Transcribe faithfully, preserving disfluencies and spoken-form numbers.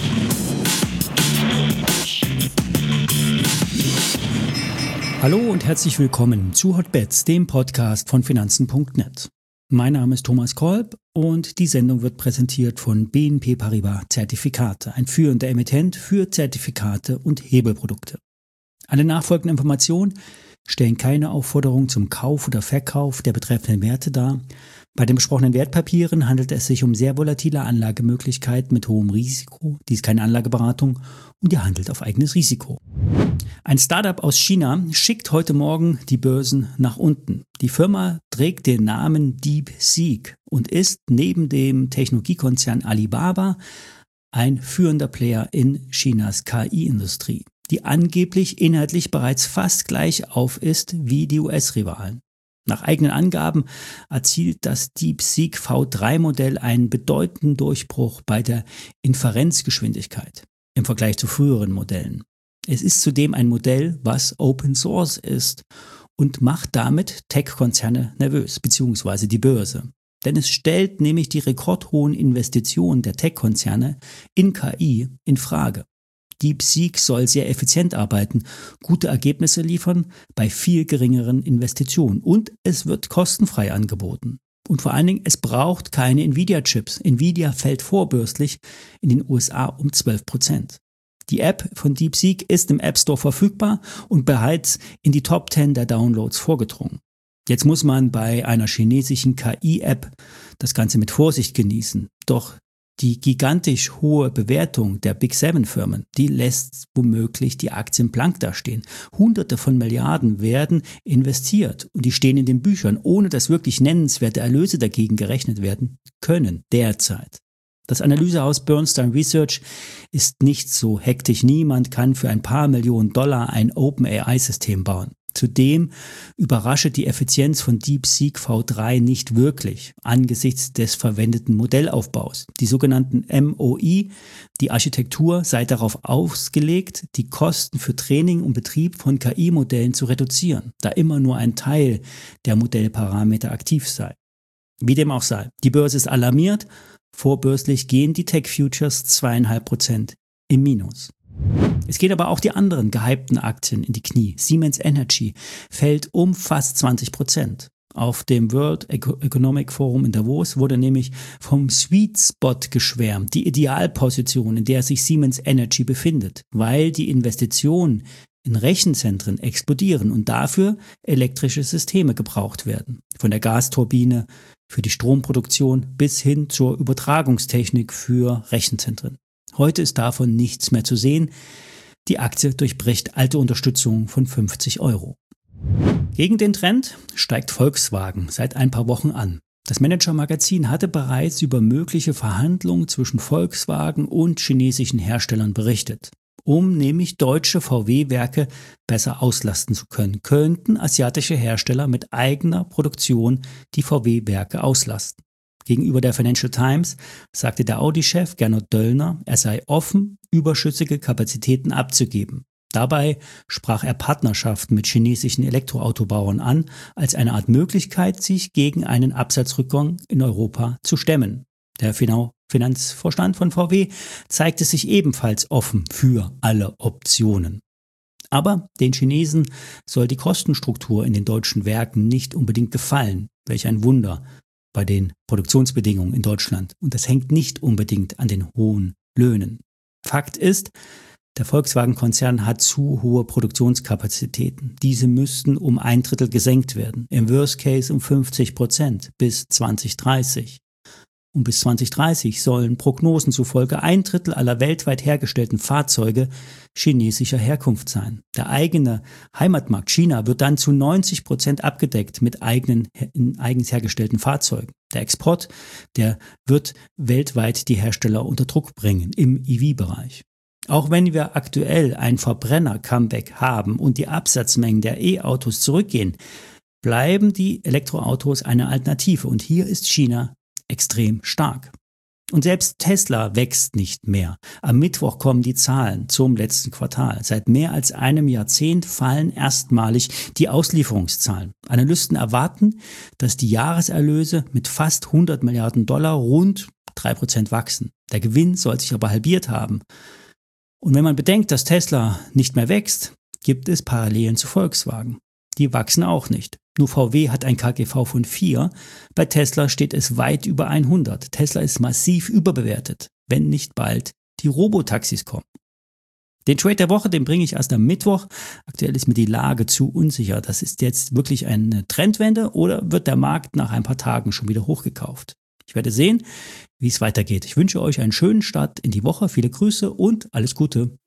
Hallo und herzlich willkommen zu Hotbets, dem Podcast von Finanzen Punkt net. Mein Name ist Thomas Kolb und die Sendung wird präsentiert von B N P Paribas Zertifikate, ein führender Emittent für Zertifikate und Hebelprodukte. Alle nachfolgenden Informationen stellen keine Aufforderung zum Kauf oder Verkauf der betreffenden Werte dar. Bei den besprochenen Wertpapieren handelt es sich um sehr volatile Anlagemöglichkeiten mit hohem Risiko. Dies ist keine Anlageberatung und ihr handelt auf eigenes Risiko. Ein Startup aus China schickt heute Morgen die Börsen nach unten. Die Firma trägt den Namen DeepSeek und ist neben dem Technologiekonzern Alibaba ein führender Player in Chinas K I-Industrie, die angeblich inhaltlich bereits fast gleich auf ist wie die U S-Rivalen. Nach eigenen Angaben erzielt das DeepSeek V drei Modell einen bedeutenden Durchbruch bei der Inferenzgeschwindigkeit im Vergleich zu früheren Modellen. Es ist zudem ein Modell, was Open Source ist und macht damit Tech-Konzerne nervös, beziehungsweise die Börse. Denn es stellt nämlich die rekordhohen Investitionen der Tech-Konzerne in K I in Frage. DeepSeek soll sehr effizient arbeiten, gute Ergebnisse liefern bei viel geringeren Investitionen und es wird kostenfrei angeboten. Und vor allen Dingen, es braucht keine Nvidia-Chips. Nvidia fällt vorbörslich in den U S A um zwölf Prozent. Die App von DeepSeek ist im App Store verfügbar und bereits in die Top zehn der Downloads vorgedrungen. Jetzt muss man bei einer chinesischen K I-App das Ganze mit Vorsicht genießen. Doch die gigantisch hohe Bewertung der Big Seven Firmen, die lässt womöglich die Aktien blank dastehen. Hunderte von Milliarden werden investiert und die stehen in den Büchern, ohne dass wirklich nennenswerte Erlöse dagegen gerechnet werden können derzeit. Das Analysehaus Bernstein Research ist nicht so hektisch. Niemand kann für ein paar Millionen Dollar ein OpenAI-System bauen. Zudem überrasche die Effizienz von DeepSeek V drei nicht wirklich angesichts des verwendeten Modellaufbaus. Die sogenannten M O I, die Architektur, sei darauf ausgelegt, die Kosten für Training und Betrieb von K I-Modellen zu reduzieren, da immer nur ein Teil der Modellparameter aktiv sei. Wie dem auch sei, die Börse ist alarmiert. Vorbörslich gehen die Tech-Futures zwei Komma fünf Prozent im Minus. Es gehen aber auch die anderen gehypten Aktien in die Knie. Siemens Energy fällt um fast zwanzig Prozent. Auf dem World Economic Forum in Davos wurde nämlich vom Sweet Spot geschwärmt, die Idealposition, in der sich Siemens Energy befindet, weil die Investitionen in Rechenzentren explodieren und dafür elektrische Systeme gebraucht werden. Von der Gasturbine für die Stromproduktion bis hin zur Übertragungstechnik für Rechenzentren. Heute ist davon nichts mehr zu sehen. Die Aktie durchbricht alte Unterstützung von fünfzig Euro. Gegen den Trend steigt Volkswagen seit ein paar Wochen an. Das Manager-Magazin hatte bereits über mögliche Verhandlungen zwischen Volkswagen und chinesischen Herstellern berichtet. Um nämlich deutsche V W-Werke besser auslasten zu können, könnten asiatische Hersteller mit eigener Produktion die V W-Werke auslasten. Gegenüber der Financial Times sagte der Audi-Chef Gernot Döllner, er sei offen, überschüssige Kapazitäten abzugeben. Dabei sprach er Partnerschaften mit chinesischen Elektroautobauern an, als eine Art Möglichkeit, sich gegen einen Absatzrückgang in Europa zu stemmen. Der Finanzvorstand von V W zeigte sich ebenfalls offen für alle Optionen. Aber den Chinesen soll die Kostenstruktur in den deutschen Werken nicht unbedingt gefallen. Welch ein Wunder bei den Produktionsbedingungen in Deutschland. Und das hängt nicht unbedingt an den hohen Löhnen. Fakt ist, der Volkswagen-Konzern hat zu hohe Produktionskapazitäten. Diese müssten um ein Drittel gesenkt werden. Im Worst Case um fünfzig Prozent bis zwanzig dreißig. Und bis zwanzig dreißig sollen Prognosen zufolge ein Drittel aller weltweit hergestellten Fahrzeuge chinesischer Herkunft sein. Der eigene Heimatmarkt China wird dann zu neunzig Prozent abgedeckt mit eigenen, eigens hergestellten Fahrzeugen. Der Export, der wird weltweit die Hersteller unter Druck bringen im E V-Bereich. Auch wenn wir aktuell ein Verbrenner-Comeback haben und die Absatzmengen der E-Autos zurückgehen, bleiben die Elektroautos eine Alternative und hier ist China extrem stark. Und selbst Tesla wächst nicht mehr. Am Mittwoch kommen die Zahlen zum letzten Quartal. Seit mehr als einem Jahrzehnt fallen erstmalig die Auslieferungszahlen. Analysten erwarten, dass die Jahreserlöse mit fast hundert Milliarden Dollar rund drei Prozent wachsen. Der Gewinn soll sich aber halbiert haben. Und wenn man bedenkt, dass Tesla nicht mehr wächst, gibt es Parallelen zu Volkswagen. Die wachsen auch nicht. Nur V W hat ein K G V von vier, bei Tesla steht es weit über hundert. Tesla ist massiv überbewertet, wenn nicht bald die Robotaxis kommen. Den Trade der Woche, den bringe ich erst am Mittwoch. Aktuell ist mir die Lage zu unsicher. Das ist jetzt wirklich eine Trendwende oder wird der Markt nach ein paar Tagen schon wieder hochgekauft? Ich werde sehen, wie es weitergeht. Ich wünsche euch einen schönen Start in die Woche, viele Grüße und alles Gute.